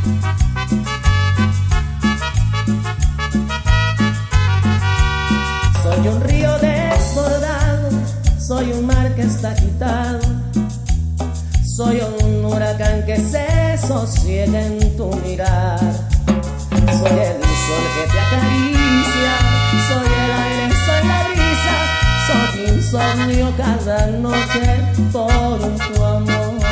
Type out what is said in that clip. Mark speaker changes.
Speaker 1: Soy un río desbordado, soy un mar que está agitado, soy un huracán que se sosiega en tu mirar. Soy el sol que te acaricia, soy el aire, soy la brisa, soy insomnio cada noche por tu amor.